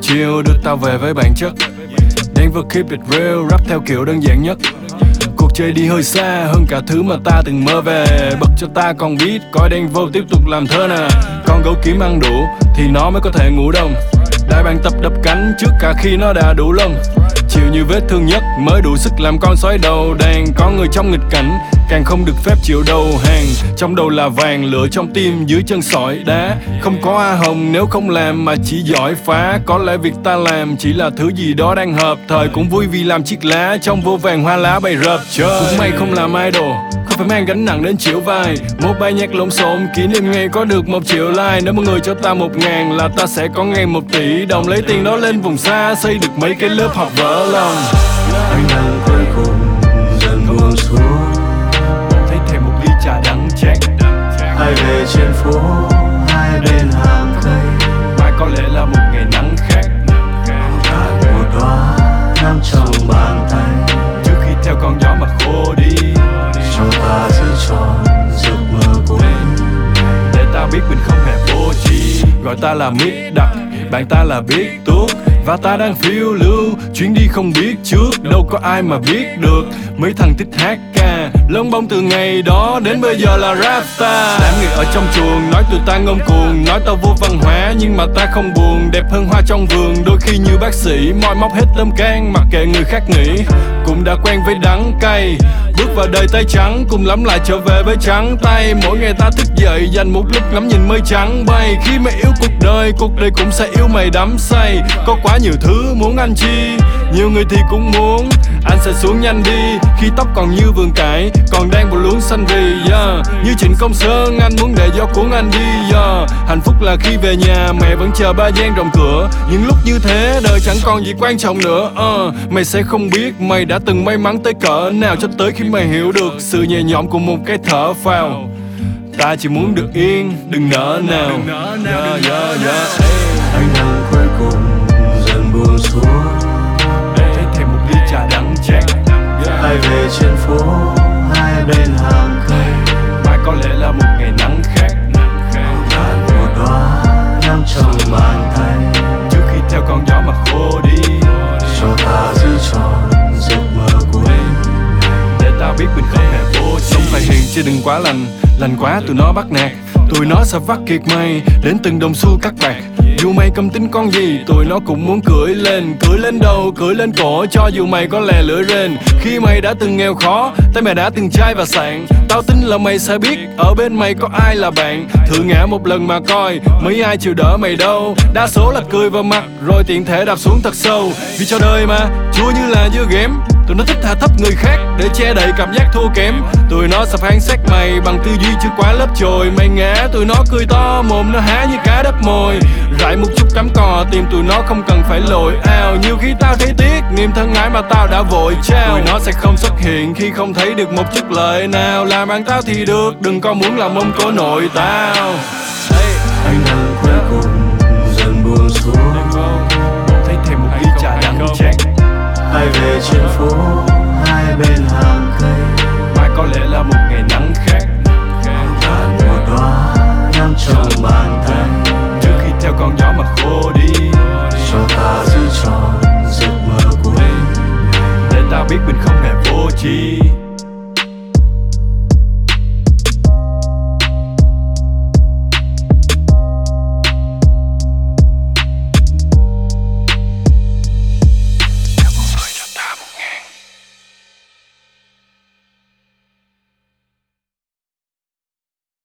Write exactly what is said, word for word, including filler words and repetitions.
chiều đưa ta về với bản chất. Denver keep it real, rap theo kiểu đơn giản nhất. Cuộc chơi đi hơi xa hơn cả thứ mà ta từng mơ về. Bật cho ta còn beat, coi Denver tiếp tục làm thơ nè. Con gấu kiếm ăn đủ thì nó mới có thể ngủ đông. Đại bàng tập đập cánh trước cả khi nó đã đủ lông. Chịu như vết thương nhất mới đủ sức làm con sói đầu đàn. Có người trong nghịch cảnh càng không được phép chịu đầu hàng. Trong đầu là vàng, lửa trong tim, dưới chân sỏi đá. Không có hoa hồng nếu không làm mà chỉ giỏi phá. Có lẽ việc ta làm chỉ là thứ gì đó đang hợp thời. Cũng vui vì làm chiếc lá trong vô vàng hoa lá bay rợp trời. Cũng may không làm idol, không phải mang gánh nặng đến chịu vai. Một bài nhạc lộn xộn kỷ niệm ngày có được một triệu like. Nếu mọi người cho ta một ngàn là ta sẽ có ngày một tỷ đồng. Lấy tiền đó lên vùng xa xây được mấy cái lớp học vỡ lòng. Anh đang cuối cùng dần buông xuống, thấy thêm một ly trà đắng chát. hai về trên phố hai bên hàng cây. Mai có lẽ là một ngày nắng khác. Tàn một đóa nằm trong bàn tay. Trước khi theo con gió mà khô đi, cho ta giữ tròn giấc mơ của mình. để ta biết mình không hề vô tri. Gọi ta là Mít Đặc, bạn ta là biết tuốt. Và ta đang phiêu lưu, chuyến đi không biết trước. Đâu có ai mà biết được. Mấy thằng thích hát ca, lông bông từ ngày đó đến bây giờ là rap star. Đám người ở trong chuồng, nói tụi ta ngông cuồng. Nói tao vô văn hóa, nhưng mà ta không buồn. Đẹp hơn hoa trong vườn, đôi khi như bác sĩ moi móc hết tâm can, mặc kệ người khác nghĩ. Cũng đã quen với đắng cay, bước vào đời tay trắng, cùng lắm lại trở về với trắng tay. Mỗi ngày ta thức dậy, dành một lúc ngắm nhìn mây trắng bay. Khi mày yêu cuộc đời, cuộc đời cũng sẽ yêu mày đắm say. Có quá nhiều thứ muốn anh chi, nhiều người thì cũng muốn. Anh sẽ xuống nhanh đi, khi tóc còn như vườn cải, còn đang bộ luống xanh rì, yeah. Như Trịnh Công Sơn, anh muốn để gió cuốn anh đi, yeah. Hạnh phúc là khi về nhà, mẹ vẫn chờ ba gian rộng cửa. Những lúc như thế, đời chẳng còn gì quan trọng nữa, uh. Mày sẽ không biết mày đã từng may mắn tới cỡ nào, cho tới khi mày hiểu được sự nhẹ nhõm của một cái thở phào. Ta chỉ muốn được yên, đừng nỡ nào, yeah, yeah, yeah. Anh đang cuối cùng dần buông xuống, thấy thêm một ly trà đắng chát. hai về trên phố hai bên hàng cây. Mai có lẽ là một ngày nắng khác. Tàn một đóa nằm trong bàn tay. Trước khi theo con gió mà khô đi, cho ta giữ tròn giấc mơ của mình. để ta biết mình không hề vô tri. Sống phải hiền chứ đừng quá lành, lành quá tụi nó bắt nạt. Tụi nó sẽ vắt kiệt mày đến từng đồng xu cắt bạc. Dù mày cầm tính con gì, tụi nó cũng muốn cưỡi lên. Cưỡi lên đầu, cưỡi lên cổ, cho dù mày có lè lưỡi rên. Khi mày đã từng nghèo khó, tay mày đã từng chai và sạn. Tao tin là mày sẽ biết, ở bên mày có ai là bạn. Thử ngã một lần mà coi, mấy ai chịu đỡ mày đâu. Đa số là cười vào mặt, rồi tiện thể đạp xuống thật sâu. Vì cho đời mà, chua như là dưa ghém. Tụi nó thích hạ thấp người khác để che đậy cảm giác thua kém. Tụi nó sẽ phán xét mày bằng tư duy chưa quá lớp chồi. Mày ngã tụi nó cười to, mồm nó há như cá đắp mồi. Rải một chút cắm cò, tìm tụi nó không cần phải lội ao. Nhiều khi tao thấy tiếc, niềm thân ái mà tao đã vội trao. Tụi nó sẽ không xuất hiện khi không thấy được một chút lợi nào. Làm bằng tao thì được, đừng có muốn làm mông cổ nội tao. Anh đang cuối cùng dần buông xuống, thấy thêm một ly trà đắng chát. hai về trên phố hai bên hàng cây. Mai có lẽ là một ngày nắng khác. Tàn một đóa nằm trong bàn tay. Trước khi theo con gió mà khô đi, cho ta giữ tròn giấc mơ của mình. để ta biết mình không hề vô tri.